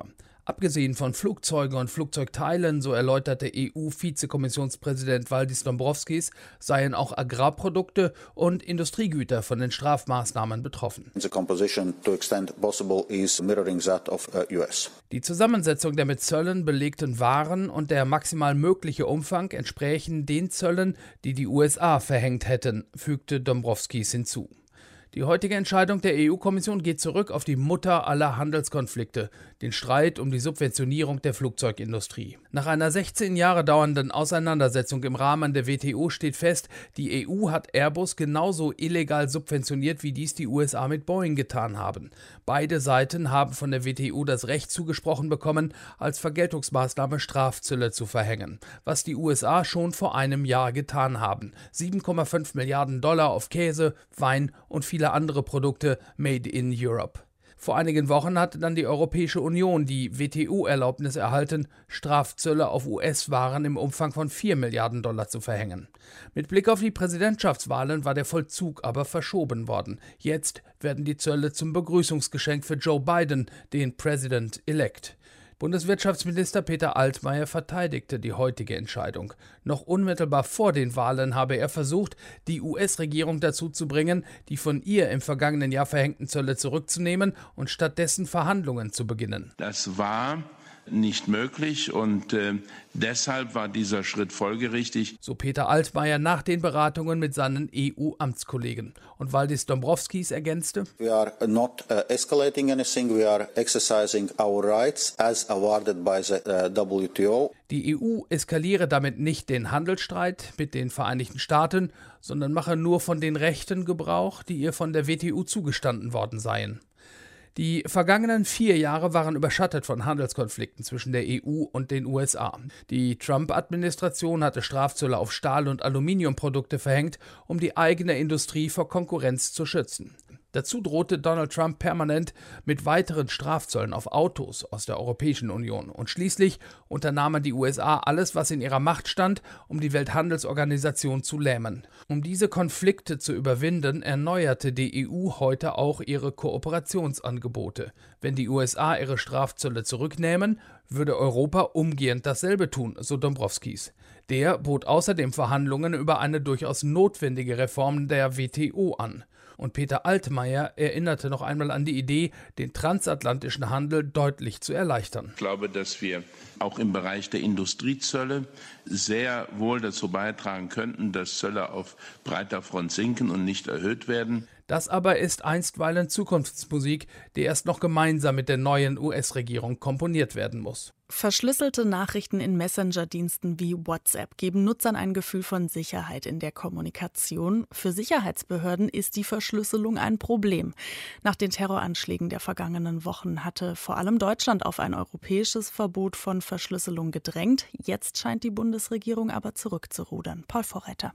Abgesehen von Flugzeugen und Flugzeugteilen, so erläuterte E U-Vizekommissionspräsident Valdis Dombrovskis, seien auch Agrarprodukte und Industriegüter von den Strafmaßnahmen betroffen. The composition to extent possible is mirroring that of uh, U S. Die Zusammensetzung der mit Zöllen belegten Waren und der maximal mögliche Umfang entsprächen den Zöllen, die die U S A verhängt hätten, fügte Dombrovskis hinzu. Die heutige Entscheidung der E U-Kommission geht zurück auf die Mutter aller Handelskonflikte, den Streit um die Subventionierung der Flugzeugindustrie. Nach einer sechzehn Jahre dauernden Auseinandersetzung im Rahmen der W T O steht fest, die E U hat Airbus genauso illegal subventioniert, wie dies die U S A mit Boeing getan haben. Beide Seiten haben von der W T O das Recht zugesprochen bekommen, als Vergeltungsmaßnahme Strafzölle zu verhängen, was die U S A schon vor einem Jahr getan haben. sieben Komma fünf Milliarden Dollar auf Käse, Wein und viele andere Produkte made in Europe. Vor einigen Wochen hatte dann die Europäische Union die W T O-Erlaubnis erhalten, Strafzölle auf U S-Waren im Umfang von vier Milliarden Dollar zu verhängen. Mit Blick auf die Präsidentschaftswahlen war der Vollzug aber verschoben worden. Jetzt werden die Zölle zum Begrüßungsgeschenk für Joe Biden, den President-elect. Bundeswirtschaftsminister Peter Altmaier verteidigte die heutige Entscheidung. Noch unmittelbar vor den Wahlen habe er versucht, die U S-Regierung dazu zu bringen, die von ihr im vergangenen Jahr verhängten Zölle zurückzunehmen und stattdessen Verhandlungen zu beginnen. Das war nicht möglich und äh, deshalb war dieser Schritt folgerichtig. So Peter Altmaier nach den Beratungen mit seinen E U-Amtskollegen. Und Valdis Dombrovskis ergänzte: We are not uh, escalating anything, we are exercising our rights as awarded by the uh, W T O. Die E U eskaliere damit nicht den Handelsstreit mit den Vereinigten Staaten, sondern mache nur von den Rechten Gebrauch, die ihr von der W T O zugestanden worden seien. Die vergangenen vier Jahre waren überschattet von Handelskonflikten zwischen der E U und den U S A. Die Trump-Administration hatte Strafzölle auf Stahl- und Aluminiumprodukte verhängt, um die eigene Industrie vor Konkurrenz zu schützen. Dazu drohte Donald Trump permanent mit weiteren Strafzöllen auf Autos aus der Europäischen Union. Und schließlich unternahmen die U S A alles, was in ihrer Macht stand, um die Welthandelsorganisation zu lähmen. Um diese Konflikte zu überwinden, erneuerte die E U heute auch ihre Kooperationsangebote. Wenn die U S A ihre Strafzölle zurücknähmen, würde Europa umgehend dasselbe tun, so Dombrovskis. Der bot außerdem Verhandlungen über eine durchaus notwendige Reform der W T O an. Und Peter Altmaier erinnerte noch einmal an die Idee, den transatlantischen Handel deutlich zu erleichtern. Ich glaube, dass wir auch im Bereich der Industriezölle sehr wohl dazu beitragen könnten, dass Zölle auf breiter Front sinken und nicht erhöht werden. Das aber ist einstweilen Zukunftsmusik, die erst noch gemeinsam mit der neuen U S-Regierung komponiert werden muss. Verschlüsselte Nachrichten in Messenger-Diensten wie WhatsApp geben Nutzern ein Gefühl von Sicherheit in der Kommunikation. Für Sicherheitsbehörden ist die Verschlüsselung ein Problem. Nach den Terroranschlägen der vergangenen Wochen hatte vor allem Deutschland auf ein europäisches Verbot von Verschlüsselung gedrängt. Jetzt scheint die Bundesregierung aber zurückzurudern. Paul Vorreiter.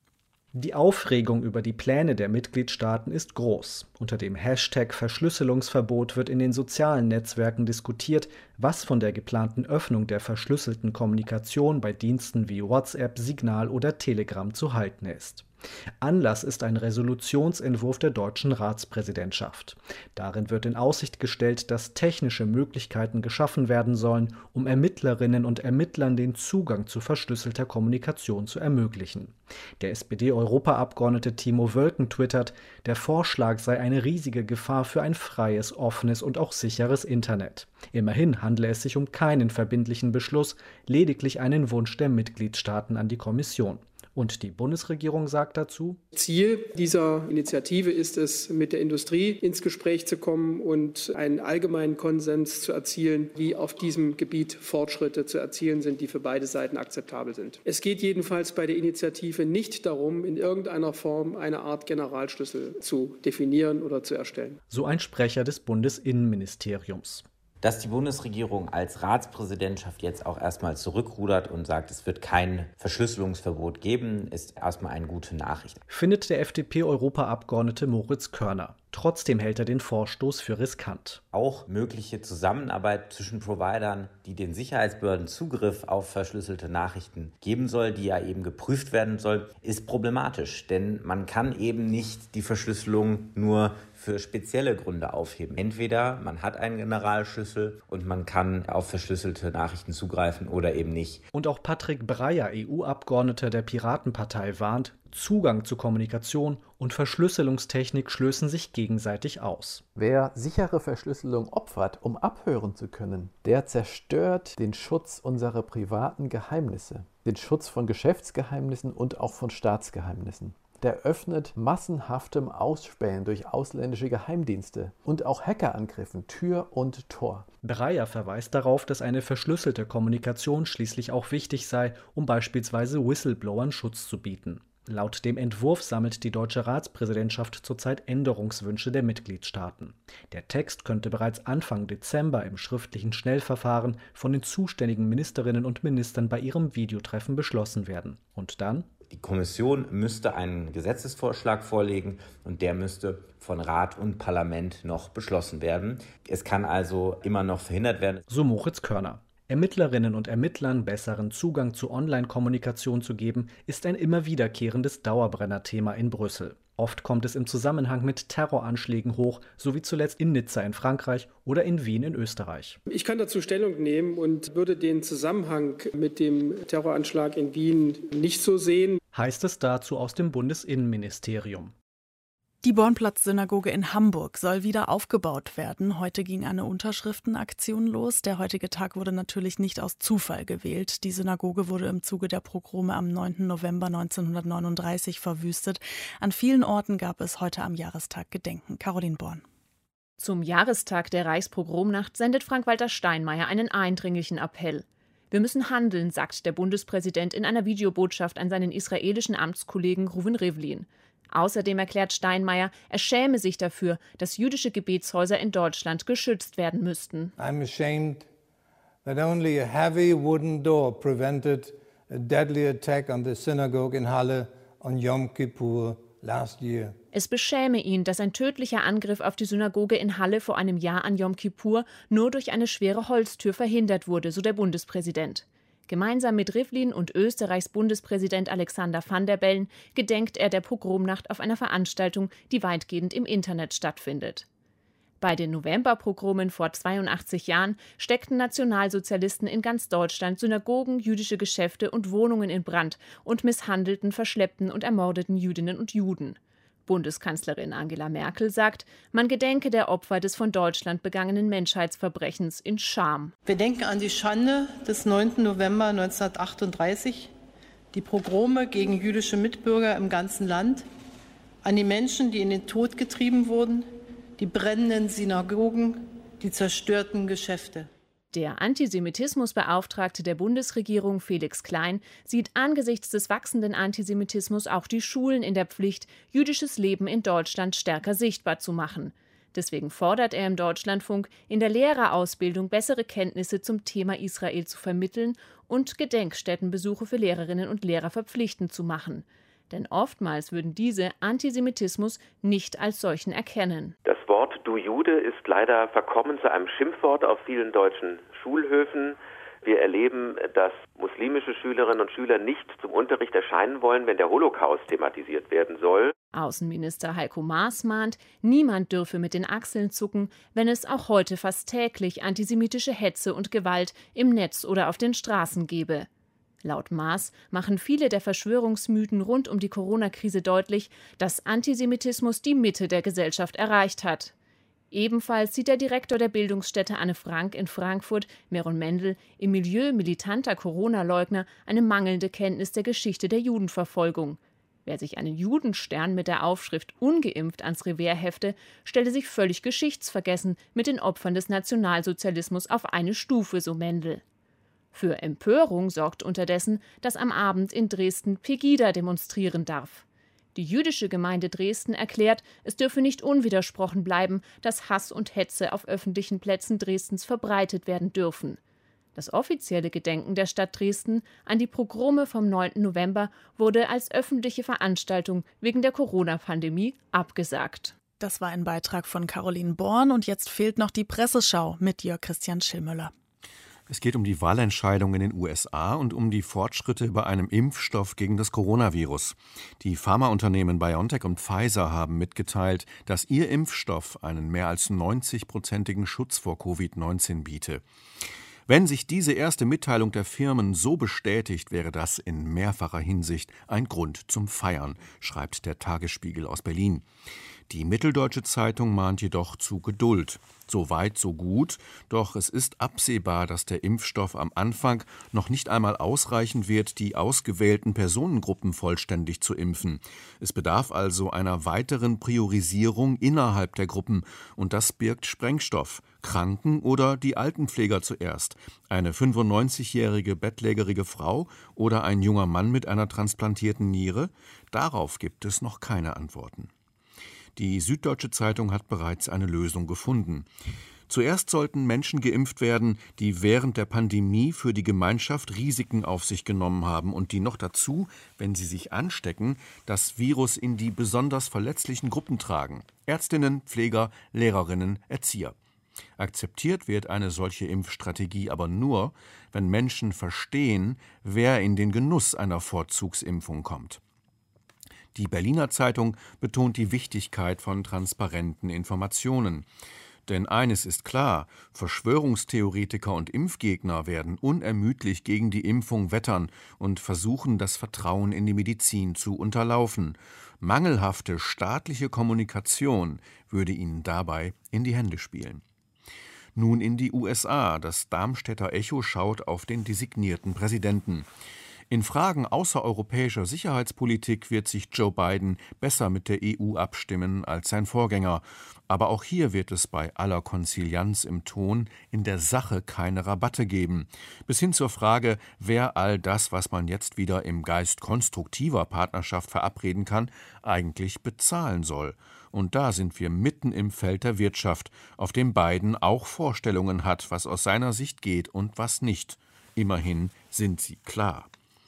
Die Aufregung über die Pläne der Mitgliedstaaten ist groß. Unter dem Hashtag Verschlüsselungsverbot wird in den sozialen Netzwerken diskutiert, was von der geplanten Öffnung der verschlüsselten Kommunikation bei Diensten wie WhatsApp, Signal oder Telegram zu halten ist. Anlass ist ein Resolutionsentwurf der deutschen Ratspräsidentschaft. Darin wird in Aussicht gestellt, dass technische Möglichkeiten geschaffen werden sollen, um Ermittlerinnen und Ermittlern den Zugang zu verschlüsselter Kommunikation zu ermöglichen. Der S P D-Europaabgeordnete Timo Wölken twittert, der Vorschlag sei eine riesige Gefahr für ein freies, offenes und auch sicheres Internet. Immerhin handle es sich um keinen verbindlichen Beschluss, lediglich einen Wunsch der Mitgliedstaaten an die Kommission. Und die Bundesregierung sagt dazu: Ziel dieser Initiative ist es, mit der Industrie ins Gespräch zu kommen und einen allgemeinen Konsens zu erzielen, wie auf diesem Gebiet Fortschritte zu erzielen sind, die für beide Seiten akzeptabel sind. Es geht jedenfalls bei der Initiative nicht darum, in irgendeiner Form eine Art Generalschlüssel zu definieren oder zu erstellen. So ein Sprecher des Bundesinnenministeriums. Dass die Bundesregierung als Ratspräsidentschaft jetzt auch erstmal zurückrudert und sagt, es wird kein Verschlüsselungsverbot geben, ist erstmal eine gute Nachricht. Findet der F D P-Europaabgeordnete Moritz Körner. Trotzdem hält er den Vorstoß für riskant. Auch mögliche Zusammenarbeit zwischen Providern, die den Sicherheitsbehörden Zugriff auf verschlüsselte Nachrichten geben soll, die ja eben geprüft werden soll, ist problematisch. Denn man kann eben nicht die Verschlüsselung nur für spezielle Gründe aufheben. Entweder man hat einen Generalschlüssel und man kann auf verschlüsselte Nachrichten zugreifen oder eben nicht. Und auch Patrick Breyer, E U-Abgeordneter der Piratenpartei, warnt, Zugang zu Kommunikation und Verschlüsselungstechnik schlößen sich gegenseitig aus. Wer sichere Verschlüsselung opfert, um abhören zu können, der zerstört den Schutz unserer privaten Geheimnisse, den Schutz von Geschäftsgeheimnissen und auch von Staatsgeheimnissen. Der öffnet massenhaftem Ausspähen durch ausländische Geheimdienste und auch Hackerangriffen Tür und Tor. Breyer verweist darauf, dass eine verschlüsselte Kommunikation schließlich auch wichtig sei, um beispielsweise Whistleblowern Schutz zu bieten. Laut dem Entwurf sammelt die deutsche Ratspräsidentschaft zurzeit Änderungswünsche der Mitgliedstaaten. Der Text könnte bereits Anfang Dezember im schriftlichen Schnellverfahren von den zuständigen Ministerinnen und Ministern bei ihrem Videotreffen beschlossen werden. Und dann? Die Kommission müsste einen Gesetzesvorschlag vorlegen und der müsste von Rat und Parlament noch beschlossen werden. Es kann also immer noch verhindert werden. So Moritz Körner. Ermittlerinnen und Ermittlern besseren Zugang zu Online-Kommunikation zu geben, ist ein immer wiederkehrendes Dauerbrenner-Thema in Brüssel. Oft kommt es im Zusammenhang mit Terroranschlägen hoch, so wie zuletzt in Nizza in Frankreich oder in Wien in Österreich. Ich kann dazu Stellung nehmen und würde den Zusammenhang mit dem Terroranschlag in Wien nicht so sehen. Heißt es dazu aus dem Bundesinnenministerium. Die Bornplatz-Synagoge in Hamburg soll wieder aufgebaut werden. Heute ging eine Unterschriftenaktion los. Der heutige Tag wurde natürlich nicht aus Zufall gewählt. Die Synagoge wurde im Zuge der Pogrome am neunten November neunzehnhundertneununddreißig verwüstet. An vielen Orten gab es heute am Jahrestag Gedenken. Caroline Born. Zum Jahrestag der Reichspogromnacht sendet Frank-Walter Steinmeier einen eindringlichen Appell. Wir müssen handeln, sagt der Bundespräsident in einer Videobotschaft an seinen israelischen Amtskollegen Reuven Rivlin. Außerdem erklärt Steinmeier, er schäme sich dafür, dass jüdische Gebetshäuser in Deutschland geschützt werden müssten. I'm ashamed that only a heavy wooden door prevented a deadly attack on the synagogue in Halle on Yom Kippur last year. Es beschäme ihn, dass ein tödlicher Angriff auf die Synagoge in Halle vor einem Jahr an Yom Kippur nur durch eine schwere Holztür verhindert wurde, so der Bundespräsident. Gemeinsam mit Rivlin und Österreichs Bundespräsident Alexander Van der Bellen gedenkt er der Pogromnacht auf einer Veranstaltung, die weitgehend im Internet stattfindet. Bei den Novemberpogromen vor zweiundachtzig Jahren steckten Nationalsozialisten in ganz Deutschland Synagogen, jüdische Geschäfte und Wohnungen in Brand und misshandelten, verschleppten und ermordeten Jüdinnen und Juden. Bundeskanzlerin Angela Merkel sagt, man gedenke der Opfer des von Deutschland begangenen Menschheitsverbrechens in Scham. Wir denken an die Schande des neunten November neunzehnhundertachtunddreißig, die Pogrome gegen jüdische Mitbürger im ganzen Land, an die Menschen, die in den Tod getrieben wurden, die brennenden Synagogen, die zerstörten Geschäfte. Der Antisemitismusbeauftragte der Bundesregierung Felix Klein sieht angesichts des wachsenden Antisemitismus auch die Schulen in der Pflicht, jüdisches Leben in Deutschland stärker sichtbar zu machen. Deswegen fordert er im Deutschlandfunk, in der Lehrerausbildung bessere Kenntnisse zum Thema Israel zu vermitteln und Gedenkstättenbesuche für Lehrerinnen und Lehrer verpflichtend zu machen. Denn oftmals würden diese Antisemitismus nicht als solchen erkennen. Das Wort Du Jude ist leider verkommen zu einem Schimpfwort auf vielen deutschen Schulhöfen. Wir erleben, dass muslimische Schülerinnen und Schüler nicht zum Unterricht erscheinen wollen, wenn der Holocaust thematisiert werden soll. Außenminister Heiko Maas mahnt, niemand dürfe mit den Achseln zucken, wenn es auch heute fast täglich antisemitische Hetze und Gewalt im Netz oder auf den Straßen gebe. Laut Maas machen viele der Verschwörungsmythen rund um die Corona-Krise deutlich, dass Antisemitismus die Mitte der Gesellschaft erreicht hat. Ebenfalls sieht der Direktor der Bildungsstätte Anne Frank in Frankfurt, Meron Mendel, im Milieu militanter Corona-Leugner eine mangelnde Kenntnis der Geschichte der Judenverfolgung. Wer sich einen Judenstern mit der Aufschrift ungeimpft ans Revers hefte, stelle sich völlig geschichtsvergessen mit den Opfern des Nationalsozialismus auf eine Stufe, so Mendel. Für Empörung sorgt unterdessen, dass am Abend in Dresden Pegida demonstrieren darf. Die jüdische Gemeinde Dresden erklärt, es dürfe nicht unwidersprochen bleiben, dass Hass und Hetze auf öffentlichen Plätzen Dresdens verbreitet werden dürfen. Das offizielle Gedenken der Stadt Dresden an die Pogrome vom neunten November wurde als öffentliche Veranstaltung wegen der Corona-Pandemie abgesagt. Das war ein Beitrag von Caroline Born und jetzt fehlt noch die Presseschau mit Jörg Christian Schillmüller. Es geht um die Wahlentscheidung in den U S A und um die Fortschritte bei einem Impfstoff gegen das Coronavirus. Die Pharmaunternehmen BioNTech und Pfizer haben mitgeteilt, dass ihr Impfstoff einen mehr als neunzig-prozentigen Schutz vor Covid neunzehn biete. Wenn sich diese erste Mitteilung der Firmen so bestätigt, wäre das in mehrfacher Hinsicht ein Grund zum Feiern, schreibt der Tagesspiegel aus Berlin. Die Mitteldeutsche Zeitung mahnt jedoch zu Geduld. So weit, so gut, doch es ist absehbar, dass der Impfstoff am Anfang noch nicht einmal ausreichen wird, die ausgewählten Personengruppen vollständig zu impfen. Es bedarf also einer weiteren Priorisierung innerhalb der Gruppen und das birgt Sprengstoff. Kranken- oder die Altenpfleger zuerst, eine fünfundneunzigjährige bettlägerige Frau oder ein junger Mann mit einer transplantierten Niere? Darauf gibt es noch keine Antworten. Die Süddeutsche Zeitung hat bereits eine Lösung gefunden. Zuerst sollten Menschen geimpft werden, die während der Pandemie für die Gemeinschaft Risiken auf sich genommen haben und die noch dazu, wenn sie sich anstecken, das Virus in die besonders verletzlichen Gruppen tragen. Ärztinnen, Pfleger, Lehrerinnen, Erzieher. Akzeptiert wird eine solche Impfstrategie aber nur, wenn Menschen verstehen, wer in den Genuss einer Vorzugsimpfung kommt. Die Berliner Zeitung betont die Wichtigkeit von transparenten Informationen. Denn eines ist klar, Verschwörungstheoretiker und Impfgegner werden unermüdlich gegen die Impfung wettern und versuchen, das Vertrauen in die Medizin zu unterlaufen. Mangelhafte staatliche Kommunikation würde ihnen dabei in die Hände spielen. Nun in die U S A. Das Darmstädter Echo schaut auf den designierten Präsidenten. In Fragen außereuropäischer Sicherheitspolitik wird sich Joe Biden besser mit der E U abstimmen als sein Vorgänger. Aber auch hier wird es bei aller Konzilianz im Ton in der Sache keine Rabatte geben. Bis hin zur Frage, wer all das, was man jetzt wieder im Geist konstruktiver Partnerschaft verabreden kann, eigentlich bezahlen soll. Und da sind wir mitten im Feld der Wirtschaft, auf dem Biden auch Vorstellungen hat, was aus seiner Sicht geht und was nicht. Immerhin sind sie klar.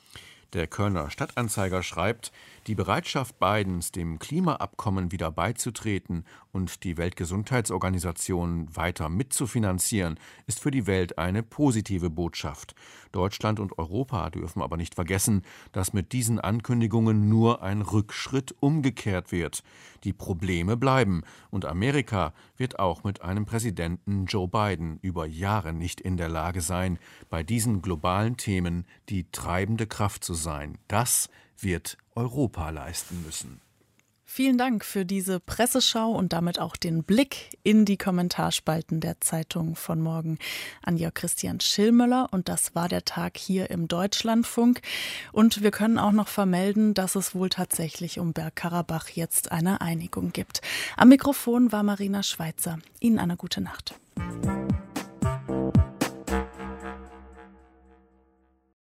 Der Kölner Stadtanzeiger schreibt, die Bereitschaft Bidens, dem Klimaabkommen wieder beizutreten und die Weltgesundheitsorganisation weiter mitzufinanzieren, ist für die Welt eine positive Botschaft. Deutschland und Europa dürfen aber nicht vergessen, dass mit diesen Ankündigungen nur ein Rückschritt umgekehrt wird. Die Probleme bleiben und Amerika wird auch mit einem Präsidenten Joe Biden über Jahre nicht in der Lage sein, bei diesen globalen Themen die treibende Kraft zu sein. Das wird Europa leisten müssen. Vielen Dank für diese Presseschau und damit auch den Blick in die Kommentarspalten der Zeitung von morgen an Jörg Christian Schillmöller. Und das war der Tag hier im Deutschlandfunk. Und wir können auch noch vermelden, dass es wohl tatsächlich um Bergkarabach jetzt eine Einigung gibt. Am Mikrofon war Marina Schweitzer. Ihnen eine gute Nacht.